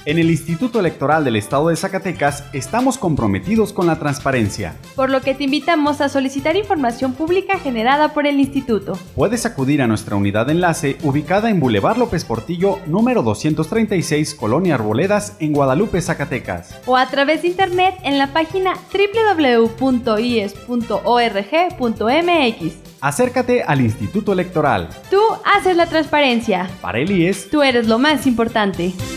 En el Instituto Electoral del Estado de Zacatecas estamos comprometidos con la transparencia. Por lo que te invitamos a solicitar información pública generada por el Instituto. Puedes acudir a nuestra unidad de enlace ubicada en Boulevard López Portillo, número 236, Colonia Arboledas, en Guadalupe, Zacatecas. O a través de internet en la página www.ies.org.mx. Acércate al Instituto Electoral. Tú haces la transparencia. Para el IES, tú eres lo más importante.